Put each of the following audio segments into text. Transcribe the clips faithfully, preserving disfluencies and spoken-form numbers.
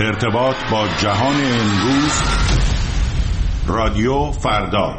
ارتباط با جهان امروز، رادیو فردا.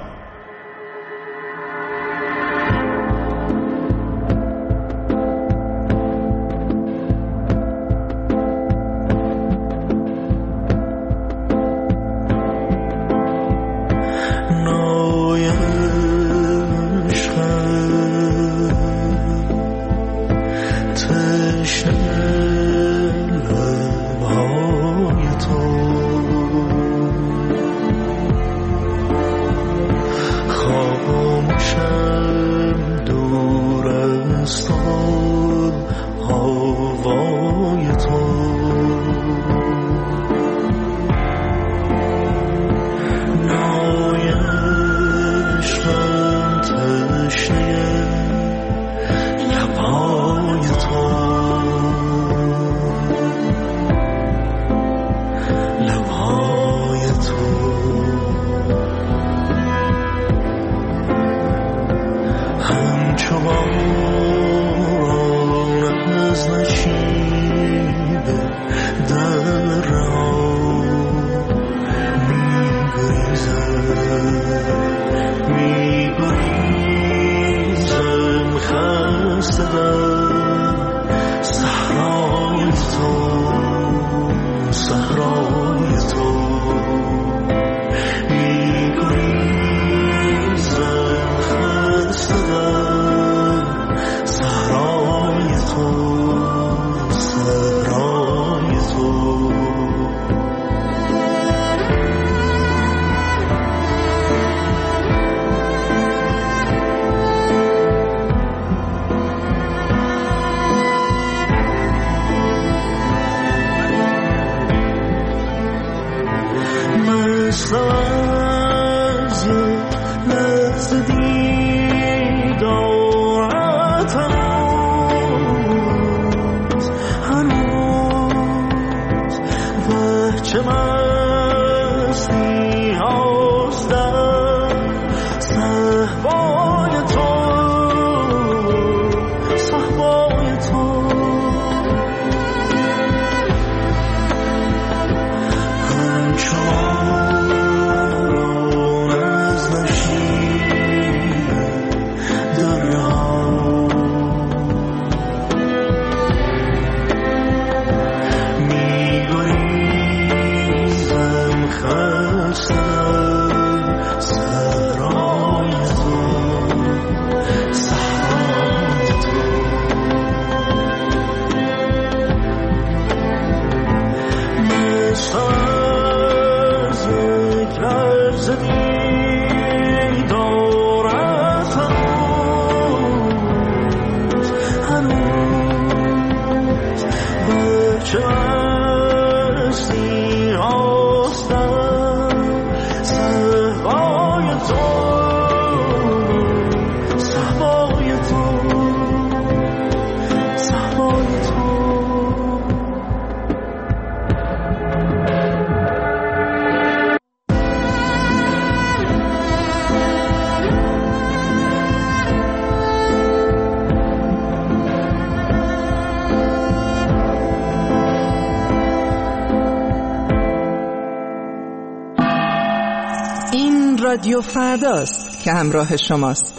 رادیو فرداست که همراه شماست.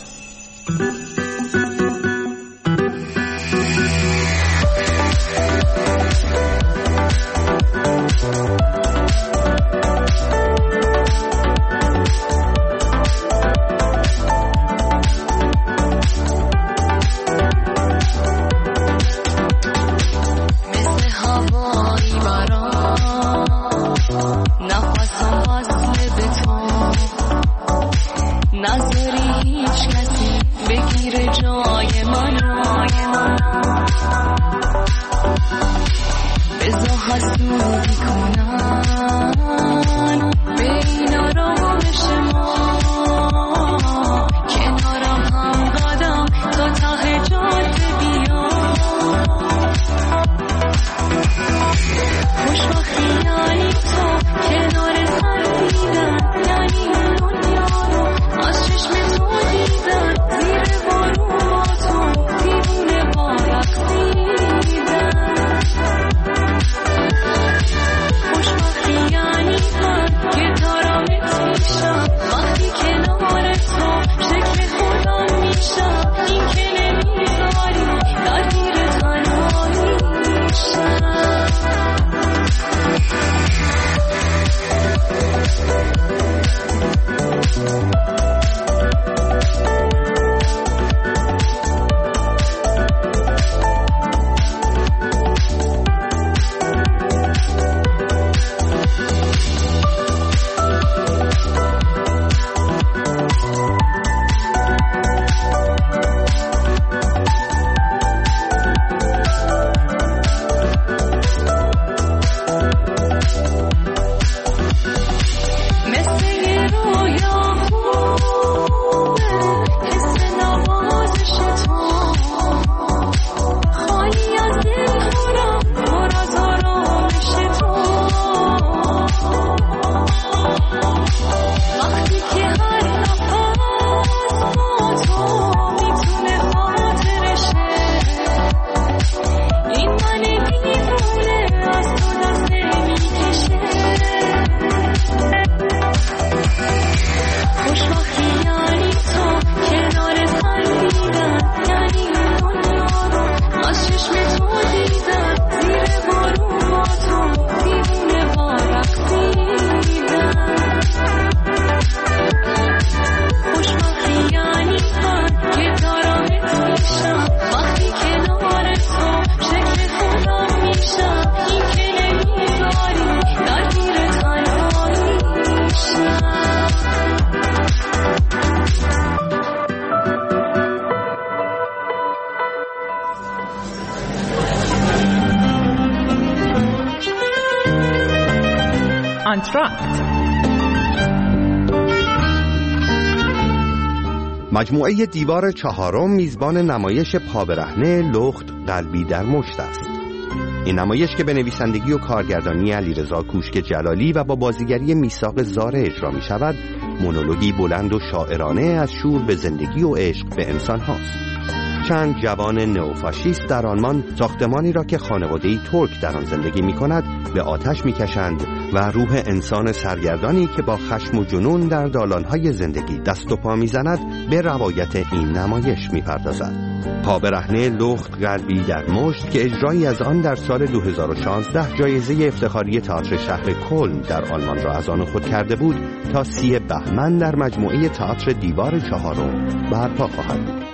نظری هیچ کسی بگیر کانترکت. مجموعه دیوار چهارم میزبان نمایش پابرهنه لخت قلبی در مشت است. این نمایش که به نویسندگی و کارگردانی علیرضا کوشک جلالی و با بازیگری میثاق زاره اجرا می شود، مونولوگی بلند و شاعرانه از شور به زندگی و عشق به انسان هاست. چند جوان نئوفاشیست در آلمان ساختمانی را که خانواده‌ای ترک در آن زندگی می کند به آتش می کشند و روح انسان سرگردانی که با خشم و جنون در دالانهای زندگی دست و پا می زند به روایت این نمایش می پردازد. پابرهنه لخت قلبی در مشت که اجرایی از آن در سال دو هزار و شانزده جایزه افتخاری تئاتر شهر کلن در آلمان را از آن خود کرده بود، تا سی بهمن در مجموعه تئاتر دیوار چهارم برپا خواهد بود.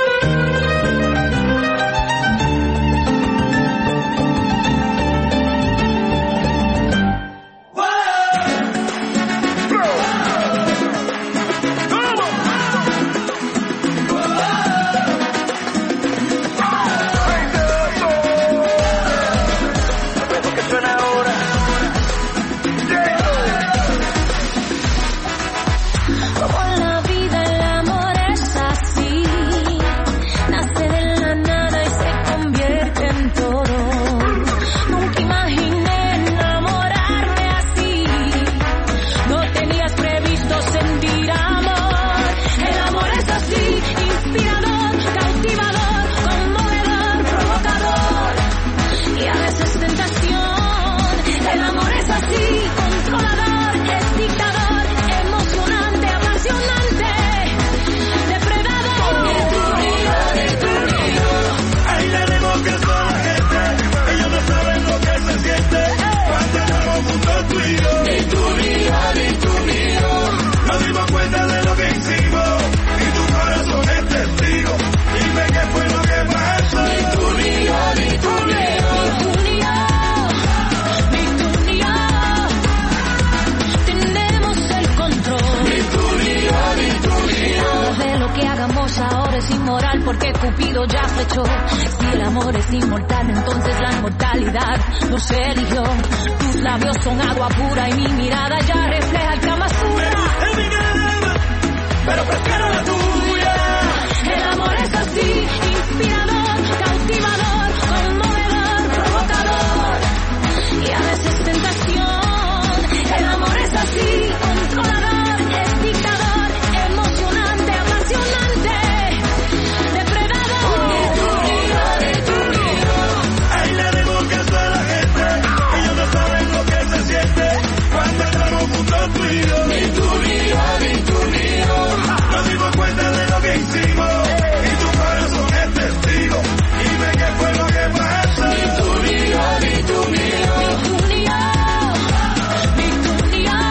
Porque Cupido ya flechó. Si el amor es inmortal, entonces la inmortalidad nos eligió. Tus labios son agua pura y mi mirada ya refleja el Kama Sutra. Es mi caramba, pero prefiero la tuya. El amor es así, inspirador, cautivador, conmovedor, provocador y a veces tentación. El amor es así, controlador, es dictador, emocionante, apasionante. Cuando estamos juntos tú y yo, ni tú ni yo, ni tú ni yo, nos dimos cuenta de lo que hicimos y tu corazón es testigo. Dime qué fue lo que pasó. Ni tú ni yo, ni tú ni yo, ni tú ni yo, ni tú ni yo,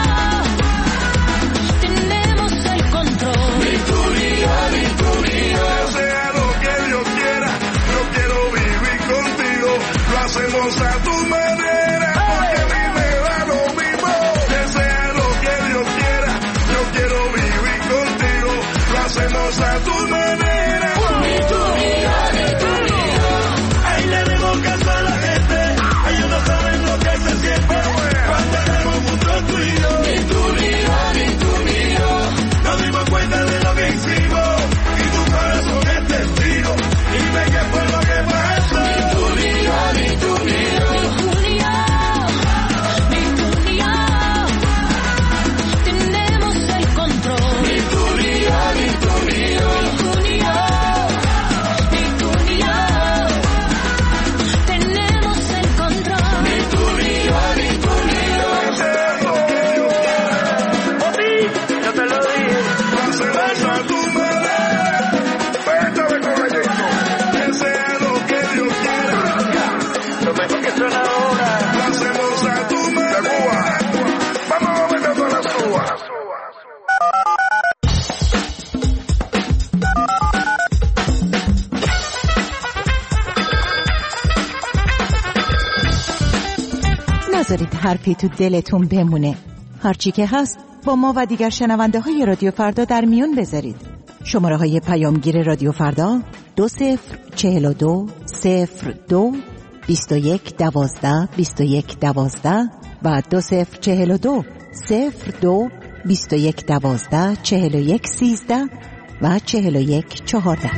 tenemos el control. Ni tú ni yo, ni tú ni yo, sea lo que Dios quiera, yo quiero vivir contigo. Lo hacemos a tu manera. Hacemos a tu manera. Ni tú ni yo, ni tú ni yo. Ahí le demos caso a la gente. Ellos no saben lo que se siente cuando estamos juntos tú y yo. Ni tú ni yo, ni tú ni yo. Nos dimos cuenta de lo que hicimos y tu corazón es testigo. Dime qué fue lo que pasó. Ni tú ni yo, ni tú ni yo. Ni tú ni yo, ni tú ni yo, tenemos el control. Ni tú ni yo, ni tú ni yo. Ni tú ni yo, ni tú ni yo, tenemos el control. Ni tú ni yo, ni tú ni yo. Sea lo que Dios quiera. Por ti, yo te lo dije. Lo hacemos a tu manera. Péntame con gallito. Que sea lo que Dios quiera. Lo mejor que suena ahora. Lo hacemos a tu manera. Vamos a meter todas las uvas. نذارید حرفی تو دلتون بمونه. هرچی که هست با ما و دیگر شنونده های رادیو فردا در میون بذارید. شماره های پیامگیر رادیو فردا دو صفر چهل و دو صفر دو بیست و یک دوازده بیست و یک دوازده و دو صفر چهل و دو صفر دو بیست و یک دوازده چهل و یک سیزده و چهل و یک چهارده.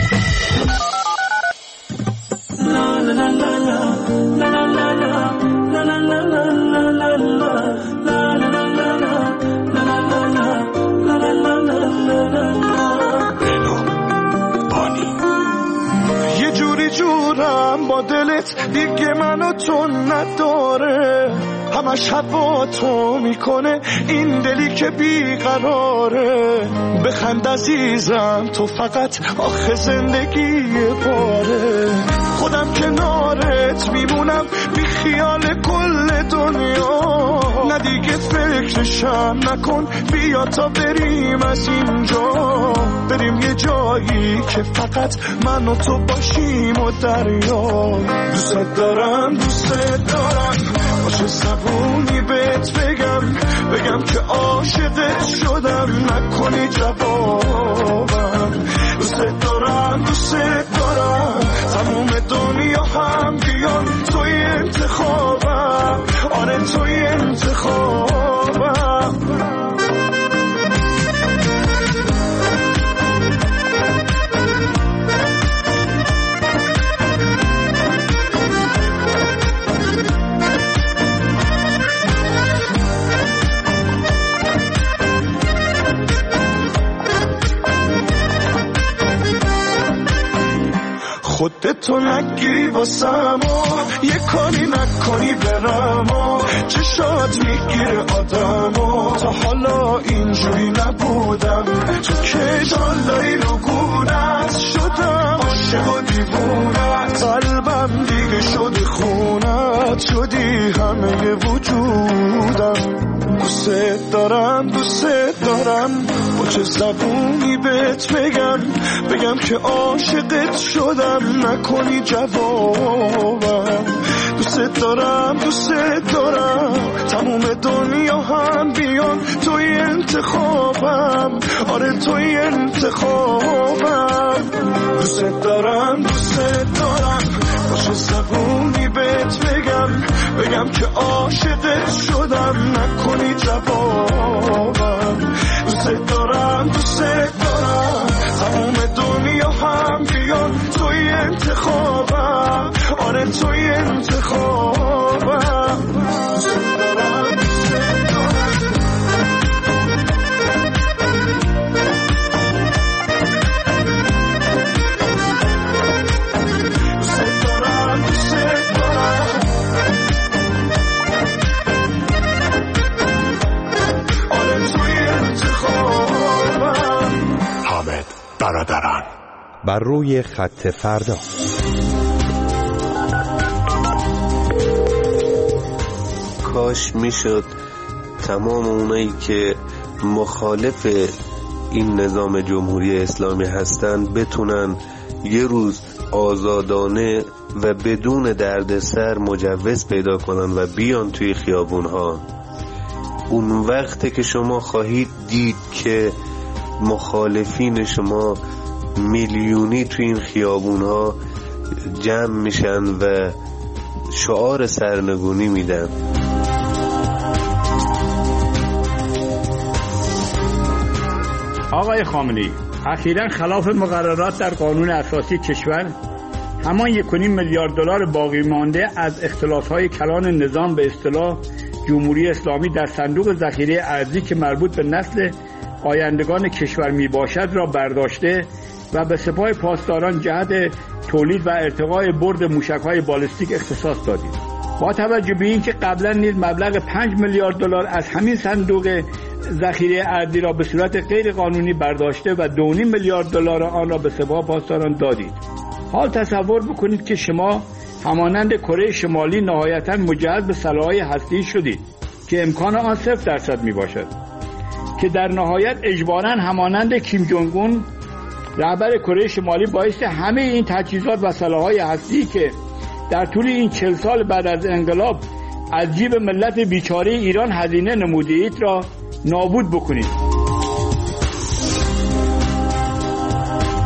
یه جوری جورم با دلت دیگه منو تو نداره، همش هوا تو میکنه این دلی که بیقراره. بخند عزیزم تو فقط آخه زندگی باره، خودم کنارت میمونم بی خیال کل دنیا. نه دیگه فکرشم نکن، بیا تا بریم از اینجا، بریم یه جایی که فقط من و تو باشیم و دریا. دوست دارم دوست دارم باشه زبونی بهت بگم، بگم که عاشقت شدم نکنی جوابم. دوست دارم دوست دارم تموم دنیا هم بیان توی انتخابم، آره توی انتخابم. خودتو نگیری واسم و یه کاری نکنی برم و چشات میگیره آدم و تا حالا اینجوری نبودم. تو که جالایی رو گونت شدم، عاشق و دیوونت، قلبم دیگه شده خونت، شدی همه وجودم. دوست دارم دوست دارم با چه زبونی بهت بگم، بگم که عاشقت شدم نکنی جوابم. دوست دارم دوست دارم تموم دنیا هم بیان توی انتخابم، آره توی انتخابم. دوست دارم دوست دارم با چه زبونی بهت بگم، بگم که عاشقت شدم نکنی جوابم. دوست دارم دوست دارم تموم دنیا هم بیان توی انتخابم، آره توی انتخابم. دوست دارم دوست دارم دوست دارم دوست دارم آره توی انتخابم. حامد برادران. بر روی خط فردا. کاش میشد تمام اونایی که مخالف این نظام جمهوری اسلامی هستن بتونن یه روز آزادانه و بدون دردسر مجوز پیدا کنن و بیان توی خیابونها. اون وقته که شما خواهید دید که مخالفین شما میلیونی توی این خیابونها جمع میشن و شعار سرنگونی میدن. آقای خامنه‌ای، اخیراً خلاف مقررات در قانون اساسی کشور همان یک و نیم میلیارد دلار باقی مانده از اختلاس‌های کلان نظام به اصطلاح جمهوری اسلامی در صندوق ذخیره ارزی که مربوط به نسل آیندگان کشور می باشد را برداشته و به سپاه پاسداران جهت تولید و ارتقای برد موشک‌های بالستیک اختصاص دادید. با توجه به اینکه قبلا نیز مبلغ پنج میلیارد دلار از همین صندوق ذخیره ارزی را به صورت غیر قانونی برداشته و دو و نیم میلیارد دلار آن را به سپاه پاسداران دادید. حال تصور بکنید که شما همانند کره شمالی نهایتاً مجهز به سلاح‌های هسته‌ای شدید که امکان آن صفر درصد می باشد، که در نهایت اجباراً همانند کیم جونگ اون رهبر کره شمالی بایستی همه این تجهیزات و سلاح‌های هسته‌ای که در طول این چهل سال بعد از انقلاب از جیب ملت بیچاره ایران هزینه نمودید را نابود بکنید.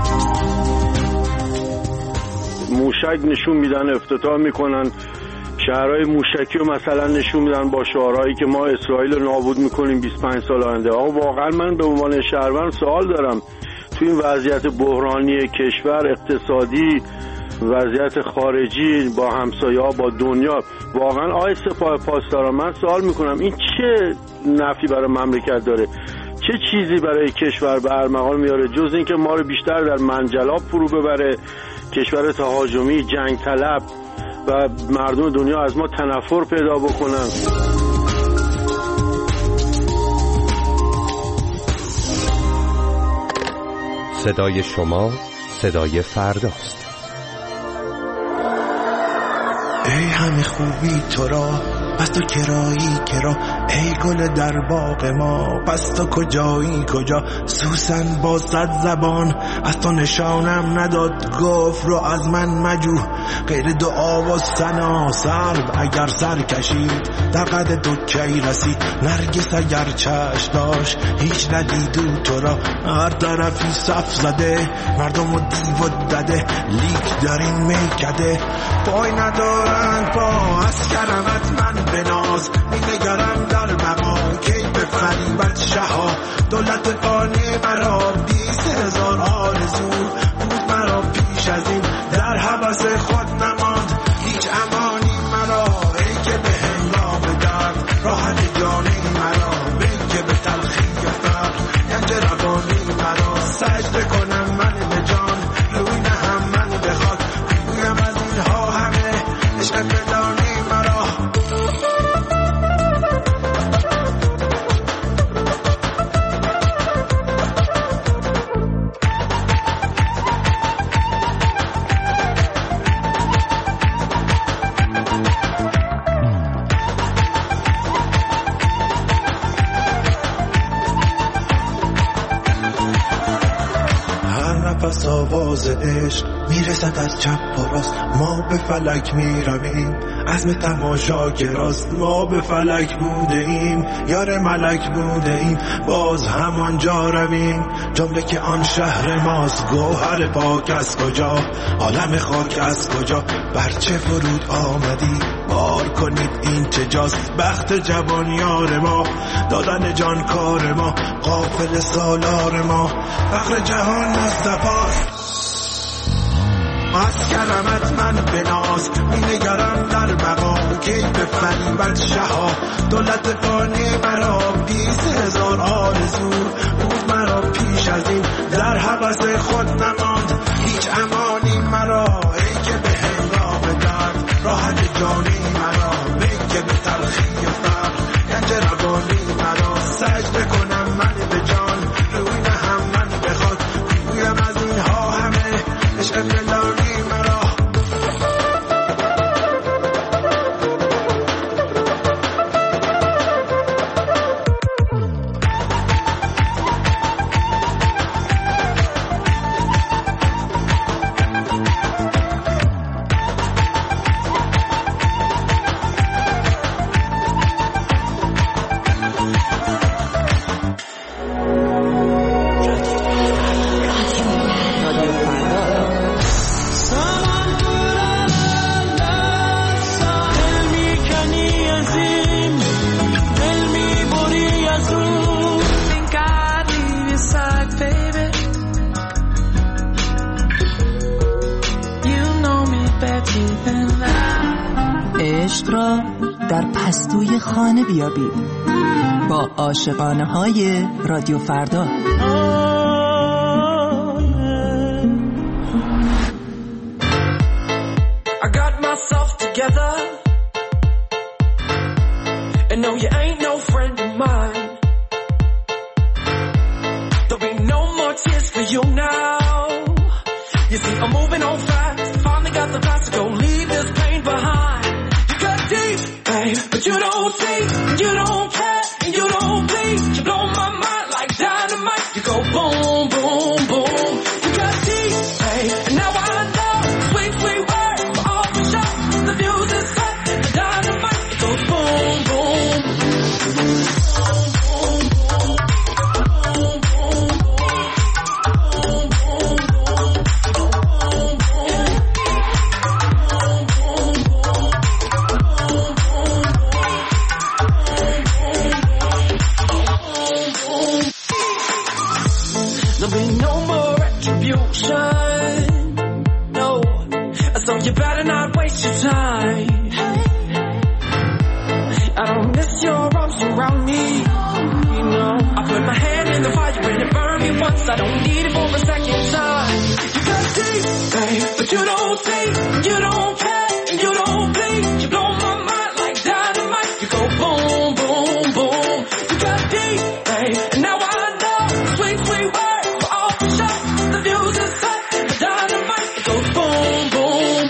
موشک نشون میدن، افتتاح میکنن، شهرهای موشکی رو مثلا نشون میدن با شعارهایی که ما اسرائیل رو نابود میکنیم بیست و پنج سال آینده. آقا واقعا من به عنوان شهروند سوال دارم، تو این وضعیت بحرانی کشور، اقتصادی، وضعیت خارجی با همسایه‌ها، با دنیا، واقعا آی سپاه پاسداران من سوال میکنم این چه نفعی برای مملکت داره؟ چه چیزی برای کشور به ارمغان میاره جز اینکه ما رو بیشتر در منجلاب فرو ببره، کشور تهاجمی، جنگ طلب و مردم دنیا از ما تنفر پیدا بکنن. صدای شما صدای فرداست. ای همه خوبی تو را پس تو کرایی کرا، ای گل در باغ ما پس تو کجایی کجا، سوسن با صد زبان از تو نشانم نداد، گفت رو از من مجو غیر دعا و ثنا، سرو اگر سر کشید در قد تو کی رسید، نرگس اگر چشم داشت هیچ ندیدو تو را، هر طرفی صف زده مردم و دیو و دده، لیک در این میکده پای ندارند پا، از کرمت من بناز می‌نگرم در بقا، کی به فریبت شها دولت فانی مرا، بیست هزار آرزو بود مرا پیش از این، در هوس خود نماند هیچ امانی مرا، ای که به هنگام درد راحت جانی مرا، ای که به تلخی فرق گنج روانی مرا، سجده کنم من به جان روی نهم من بخواد، گویم از اینها همه عشق فلانی مرا. پس آواز عشق میرسد از چپ و راست، ما به فلک میرویم عزم تماشاگراست، ما به فلک بوده ایم یار ملک بوده ایم باز همانجا رویم، جمله که آن شهر ماست، گوهر پاک از کجا عالم خاک از کجا، برچه فرود آمدی بار کنید این چه جاست، بخت جوان یار ما دادن جان کار ما، قافل سالار ما فخر جهان مصطفی، از کرمت من بناز می‌نگرم در بقا، کی به فریبت شها دولت فانی مرا، بیست هزار آرزو بود مرا پیش از این، در هوس خود نماند هیچ امانی مرا، ای که به هنگام درد راحت جانی مرا، ای که به تلخی فرق گنج روانی مرا، سجده کنم من به جان روی نهم من بخواد، گویم از اینها همه عشق فلانی مرا. عشق را در پستوی خانه بیابید با عاشقانه های رادیو فردا. I got myself together and no, you ain't no friend of mine. There'll be no more tears for you now. You see, I'm moving on fast, finally got the past to go, leave this pain behind. You cut deep, babe, but you don't see, and you don't care, and you don't bleed. You blow my mind like dynamite. You go boom, boom, boom. You cut deep, babe, and now I know, sweet, sweet words, but all for sure. The fuse is set, the dynamite. It goes boom, boom. once, I don't need it for a second time. You got deep, babe, but you don't think, you don't care, and you don't bleed. You blow my mind like dynamite. You go boom, boom, boom. You got deep, babe, and now I know sweet, sweet words for all the show. The views is set, the dynamite. It goes boom, boom.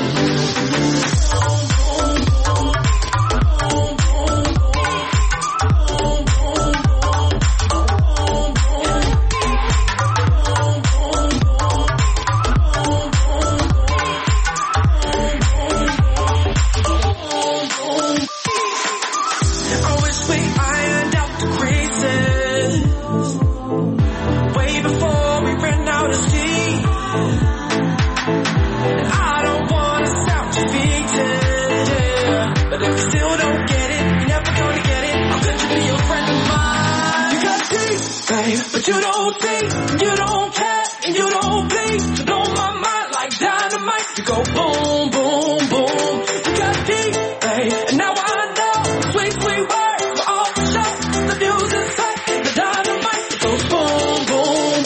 But you don't think, you don't care, and you don't bleed. You blow my mind like dynamite. You go boom, boom, boom. You got deep, babe, and now I know sweet, sweet words for all the show. The views is set, the dynamite. It goes boom, boom.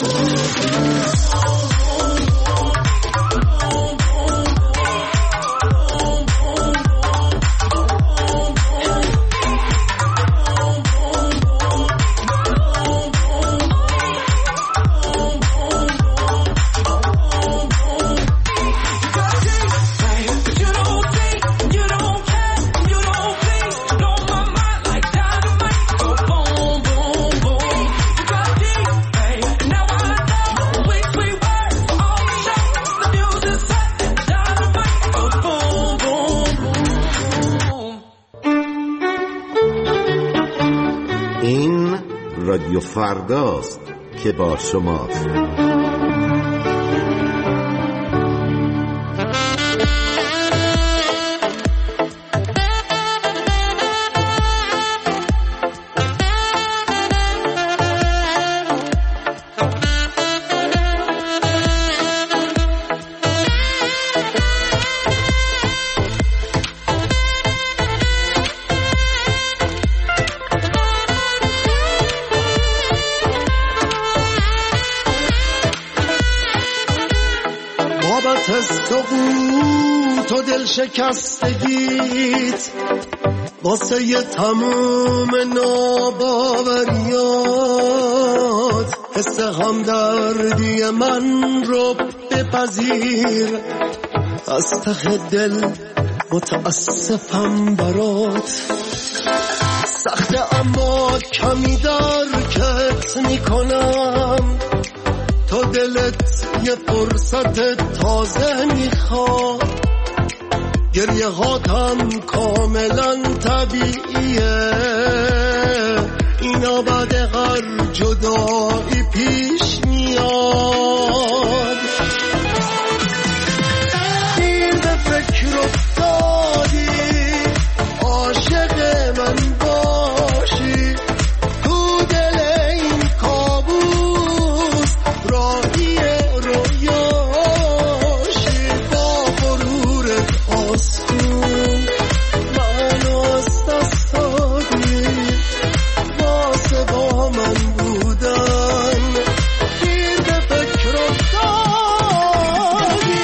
رادیو فرداست که با شماست. سقوط و دل شکستگیت واسه ی تموم ناباوریات حس همدردی من رو بپذیر از ته دل متاسفم برات سخته اما کمی درکت میکنم تو دلت یه فرصت تازه میخواد گریه هاتم کاملا طبیعیه اینا بعد هر جدایی پیش میاد دیر به فکر افتادی عاشق من باشی تو دل این کابوس راهی رویاشی با غرورت آسون منو از دست دادی واسه با من بودن دیر به فکر افتادی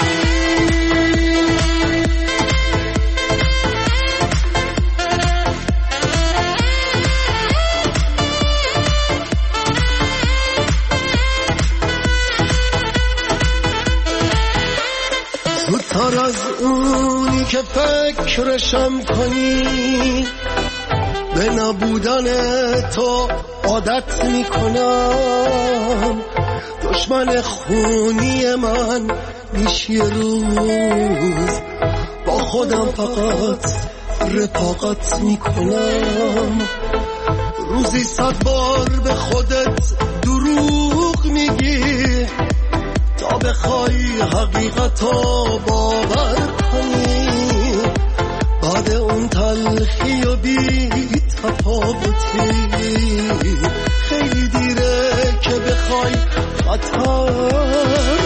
زودتر از اونی که فکرشم کنی به نبودن تو عادت میکنم دشمن خونی من میشی روز با خودم فقط رفاقت میکنم روزی صد بار به خودت دروغ میگی تا بخوای حقیقتو باور کنی بعد اون تلخی و بی تفاوتی خیلی دیره که بخوای خطر